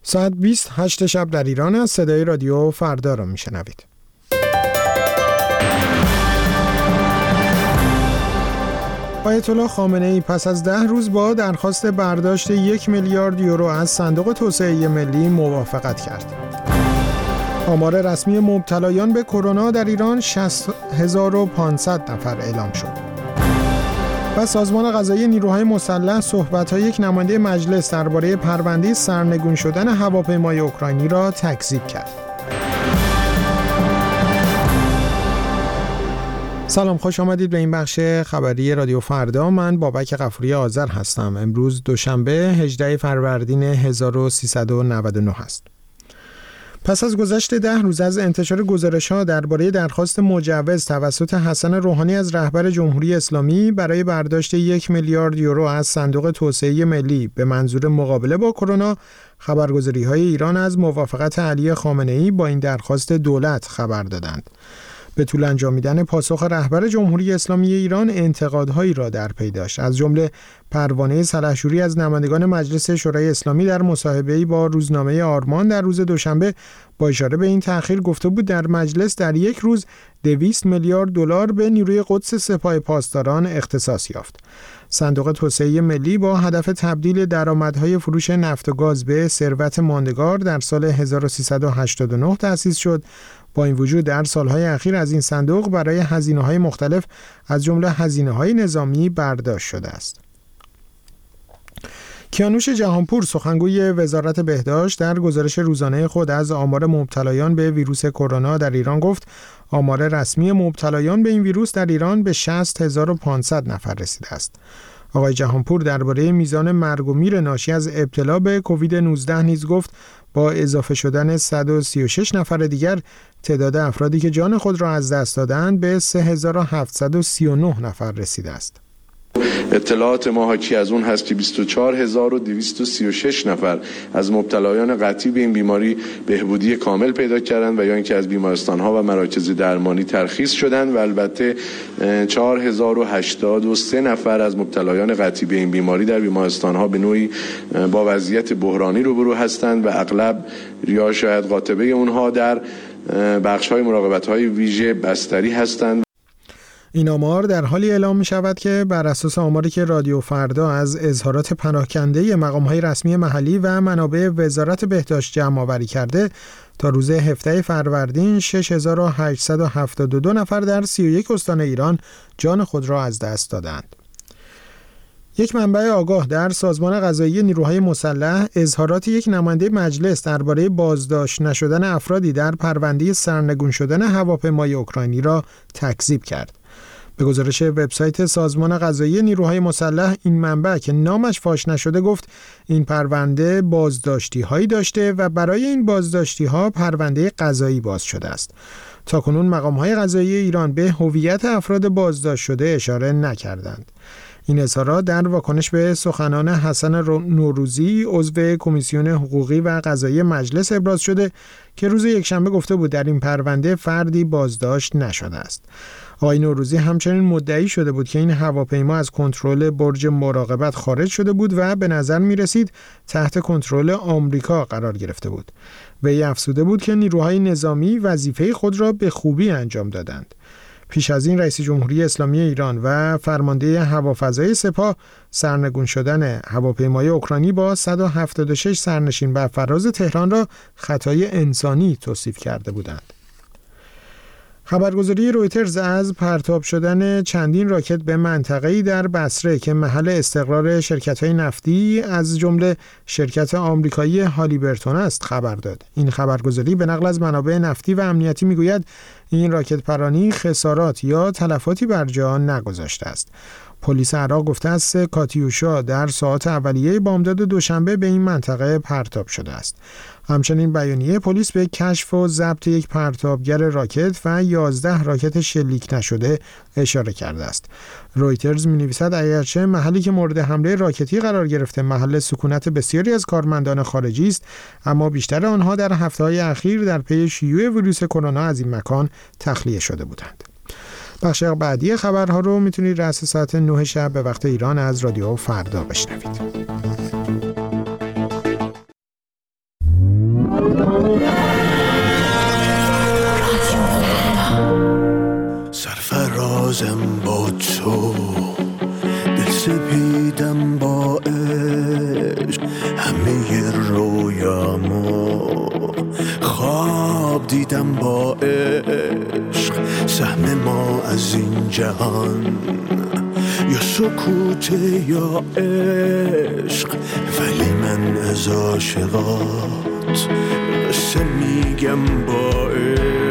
ساعت 28 شب در ایران است. صدای رادیو فردا را میشنوید. آیت الله خامنه‌ای پس از 10 روز با درخواست برداشت 1 میلیارد یورو از صندوق توسعه ملی موافقت کرد. آمار رسمی مبتلایان به کرونا در ایران 60500 نفر اعلام شد. و سازمان قضایی نیروهای مسلح صحبت‌های یک نماینده مجلس درباره پرونده سرنگون شدن هواپیمای اوکراینی را تکذیب کرد. سلام، خوش آمدید به این بخش خبری رادیو فردا. من بابک غفوری آذر هستم. امروز دوشنبه 18 فروردین 1399 است. پس از گذشت 10 روز از انتشار گزارش‌ها درباره درخواست مجوز توسط حسن روحانی از رهبر جمهوری اسلامی برای برداشت 1 میلیارد یورو از صندوق توسعه ملی به منظور مقابله با کرونا، خبرگزاری‌های ایران از موافقت علی خامنه‌ای با این درخواست دولت خبر دادند. به طول انجامیدن پاسخ رهبر جمهوری اسلامی ایران انتقادهایی را در پی داشت، از جمله پروانه سلحشوری از نمایندگان مجلس شورای اسلامی در مصاحبه‌ای با روزنامه آرمان در روز دوشنبه با اشاره به این تأخیر گفته بود در مجلس در یک روز 200 میلیارد دلار به نیروی قدس سپاه پاسداران اختصاص یافت. صندوق توسعه ملی با هدف تبدیل درآمدهای فروش نفت و گاز به ثروت ماندگار در سال 1389 تأسیس شد. با این وجود در سالهای اخیر از این صندوق برای هزینه‌های مختلف از جمله هزینه‌های نظامی برداشت شده است. کیانوش جهانپور سخنگوی وزارت بهداشت در گزارش روزانه خود از آمار مبتلایان به ویروس کرونا در ایران گفت آمار رسمی مبتلایان به این ویروس در ایران به 60500 نفر رسیده است. آقای جهانپور درباره میزان مرگ و میر ناشی از ابتلا به کووید 19 نیز گفت با اضافه شدن 136 نفر دیگر تعداد افرادی که جان خود را از دست دادند به 3739 نفر رسیده است. اطلاعات ما حاکی از اون هست که 24236 نفر از مبتلایان قطعی به این بیماری بهبودی کامل پیدا کردند و یا اینکه از بیمارستان‌ها و مراکز درمانی ترخیص شدند و البته 4083 نفر از مبتلایان قطعی به این بیماری در بیمارستان‌ها به نوعی با وضعیت بحرانی روبرو هستند و اغلب یا شاید قاطبه اونها در بخش‌های مراقبت‌های ویژه بستری هستند. این آمار در حالی اعلام می شود که بر اساس آماری که رادیو فردا از اظهارات پناهکنده مقام‌های رسمی محلی و منابع وزارت بهداشت جمع آوری کرده، تا روز 17 فروردین 6872 نفر در 31 استان ایران جان خود را از دست دادند. یک منبع آگاه در سازمان قضایی نیروهای مسلح اظهارات یک نماینده مجلس درباره بازداشت نشدن افرادی در پرونده سرنگون شدن هواپیمای اوکراینی را تکذیب کرد. به گزارش وبسایت سازمان قضایی نیروهای مسلح، این منبع که نامش فاش نشده گفت این پرونده بازداشتی‌هایی داشته و برای این بازداشتی‌ها پرونده قضایی باز شده است. تاکنون مقام‌های قضایی ایران به هویت افراد بازداشت شده اشاره نکردند. این اظهارات در واکنش به سخنان حسن نوروزی عضو کمیسیون حقوقی و قضایی مجلس ابراز شده که روز یکشنبه گفته بود در این پرونده فردی بازداشت نشده است. آقای نوروزی همچنین مدعی شده بود که این هواپیما از کنترل برج مراقبت خارج شده بود و به نظر می رسید تحت کنترل آمریکا قرار گرفته بود. وی افزوده بود که نیروهای نظامی وظیفه خود را به خوبی انجام دادند. پیش از این رئیس جمهوری اسلامی ایران و فرمانده هوافضای سپاه سرنگون شدن هواپیمای اوکراینی با 176 سرنشین بر فراز تهران را خطای انسانی توصیف کرده بودند. خبرگزاری رویترز از پرتاب شدن چندین راکت به منطقه‌ای در بصره که محل استقرار شرکت‌های نفتی از جمله شرکت آمریکایی هالیبرتون است خبر داد. این خبرگزاری به نقل از منابع نفتی و امنیتی میگوید این راکت پرانی خسارات یا تلفاتی بر جا نگذاشته است. پلیس عراق گفته است کاتیوشا در ساعات اولیه بامداد دوشنبه به این منطقه پرتاب شده است. همچنین بیانیه پلیس به کشف و ضبط یک پرتابگر راکت و 11 راکت شلیک نشده اشاره کرده است. رویترز می‌نویسد اگرچه محلی که مورد حمله راکتی قرار گرفته محل سکونت بسیاری از کارمندان خارجی است، اما بیشتر آنها در هفته‌های اخیر در پی شیوع ویروس کرونا از این مکان تخلیه شده بودند. بخش بعدی خبرها رو میتونید رأس ساعت 9 شب به وقت ایران از رادیو فردا بشنوید. دیدم با عشق سهم ما از این جهان، یا سکوت یا عشق، ولی من از عاشقات قصه میگم با عشق.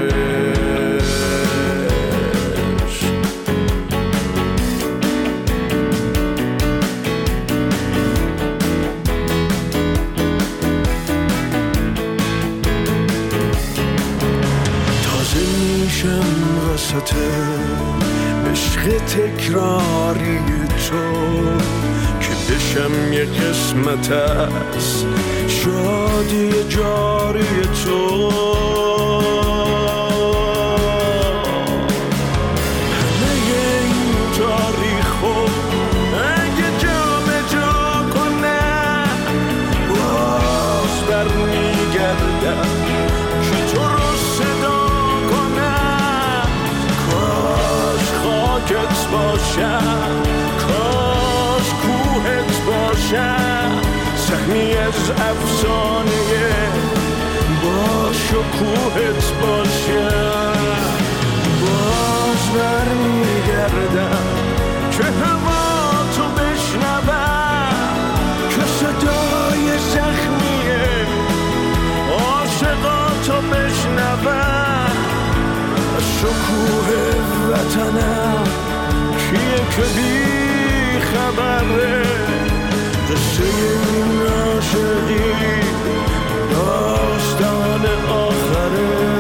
وسط عشق تکراری تو که بشم یه قسمت از شادی جاری تو. همه این تاریخو اگه جا به جا کنه باز برمیگردم که تو رو صدا خاکت باشم، کاش کوهت باشم، سهمی از افسانه باش و کوهت باشم. باز برمیگردم که هوا تو بشنوم، که صدای زخمیه عاشقاتو بشنوم. شکوه وطنم کیه که بی خبره، قصه این عاشقی داستان آخره.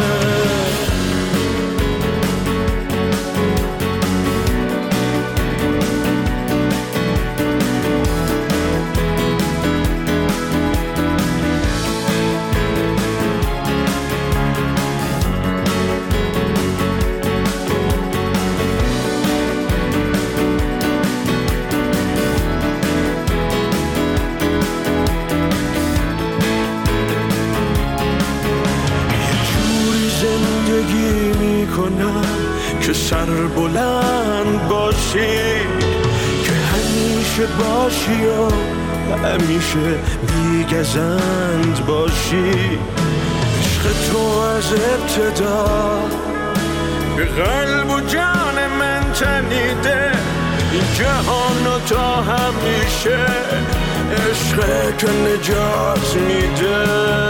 که سر بلند باشی، که همیشه باشی و همیشه بیگزند باشی. عشق تو از ابتدا به قلب و جان من تنیده، این جهان تا همیشه عشق که نجات میده.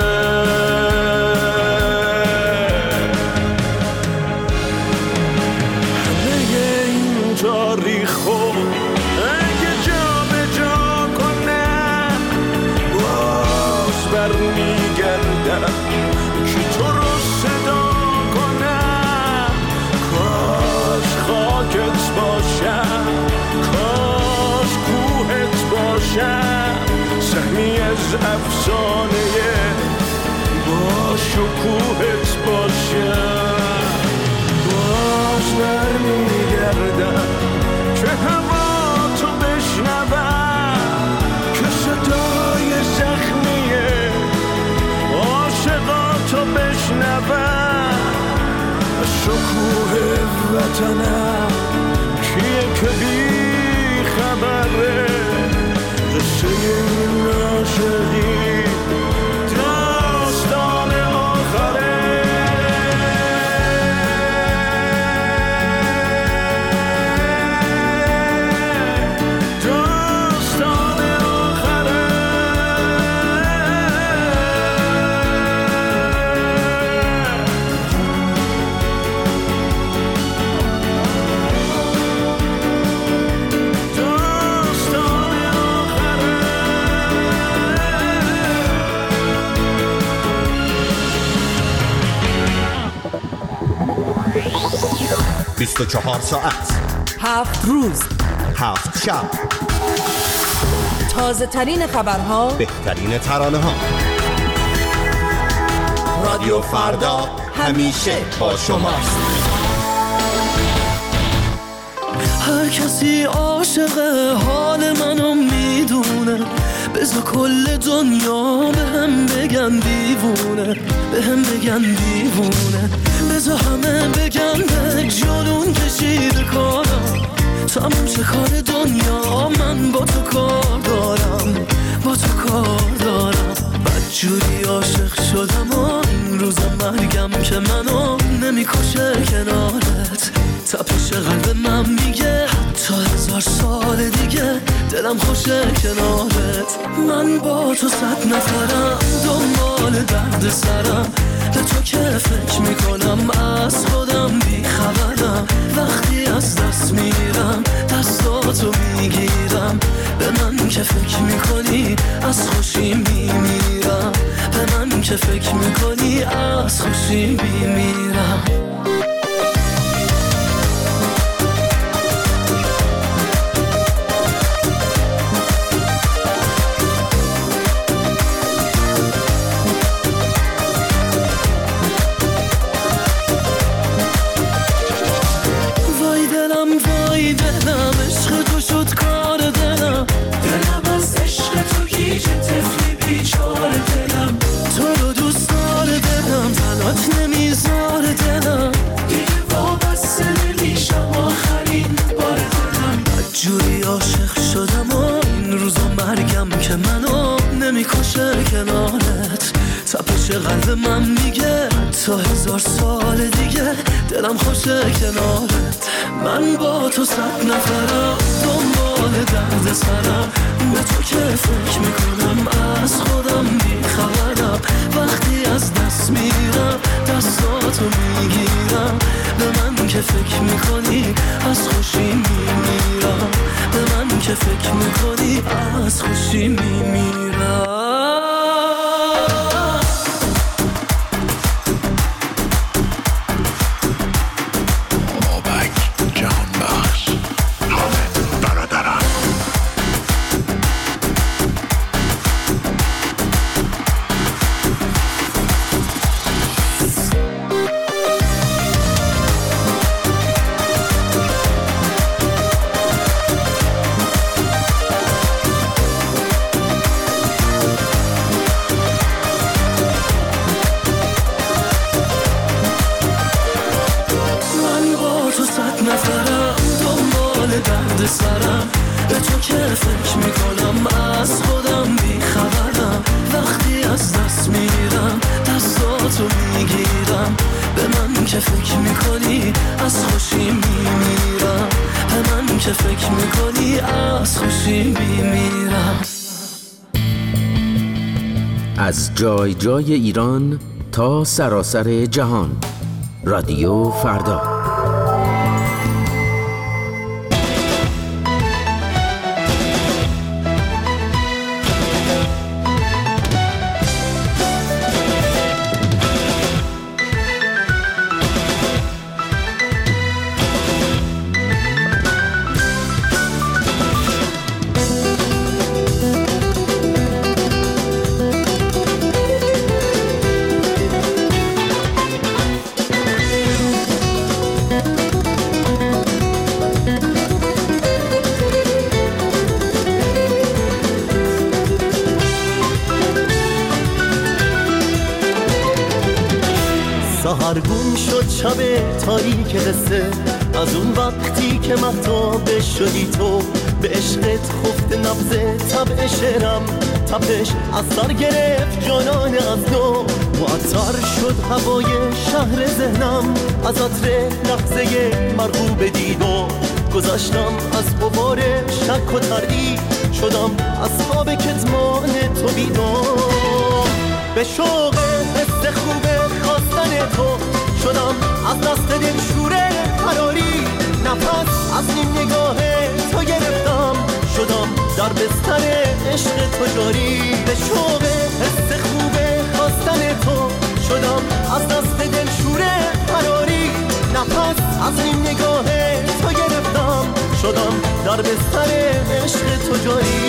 تاریخو اگه جا به جا کنم باز برمیگردم که تو رو صدا کنم. کاش خاکت باشم، کاش کوهت باشم، سهمی از افسانه باش و کوهت باشم. باز برمیگردم که هوا تو بشنوم، که صدای زخمیه عاشقاتو بشنوم. شکوه وطنم کیه که بی خبره، قصه این عاشقی داستان آخره. ساعت 7 روز 7 شب، تازه ترین خبرها، بهترین ترانه ها. رادیو فردا همیشه با شماست. هر کسی عاشق حال منو میدونه، بذار کل دنیا به هم بگن دیوونه، به هم بگن دیوونه. بذار همه بگن به جنون کشیده کارم، تموم چه کار دنیا، من با تو کار دارم، با تو کار دارم. بدجوری عاشق شدم و این روزم مرگم که منو نمیکشه کنارت. تپش قلب من میگه حتی 1000 سال دیگه دلم خوشه کنارت. من با تو 100 نفرم دنبال درد سرم، به تو که فکر میکنم از خودم بیخبرم. وقتی از دست میرم دستاتو میگیرم، به من که فکر میکنی از خوشی میمیرم. به من که فکر میکنی از خوشی میمیرم. وای دلم عشق تو شد کار دلم. دلم از عشق تو گیج طفلی بیچاره دلم. تو رو دوست داره دلم، تنات نمیذاره دلم. دیگه وابسته نمیشم آخرین بار دلم. بدجوری عاشق شدم و این روزا مرگم که منو نمیکشه کنارت. تپش قلب من میگه تا 1000 سال دیگه دلم خوشه کنارت. من با تو 100 نفرم دنبال درد سرم، به تو که فکر میکنم از خودم بیخبرم. وقتی از دست میرم دستاتو میگیرم، به من که فکر میکنی از خوشی میمیرم. به من که فکر میکنی از خوشی میمیرم. سرم، به تو که فکر میکنم از خودم بیخبرم. وقتی از دست میرم دستاتو میگیرم، به من که فکر میکنی از خوشی میمیرم. به من که فکر میکنی از خوشی میمیرم. از جای جای ایران تا سراسر جهان، رادیو فردا. سحرگون شد شب تاریک قصه، از اون وقتی که مهتاب شدی تو. به عشقت خفت نبض طبع شعرم، تپش از سر گرفت جانان از نو. معطر شد هوای شهر ذهنم، از عطر لحظه مرغوب دیدو. گذشتم از غبار شک و تردید، شدم از خواب کتمان تو بیدار. به شوق حس خوب خواستن تو شدم از دست دل شوره قراری. نفس از این نگاه تو گرفتم، شدم در بستر عشق تو جاری. به شوق حس خوب خواستن تو شدم از دست دل شوره قراری. نفس از این نگاه تو گرفتم، شدم در بستر عشق تو جاری.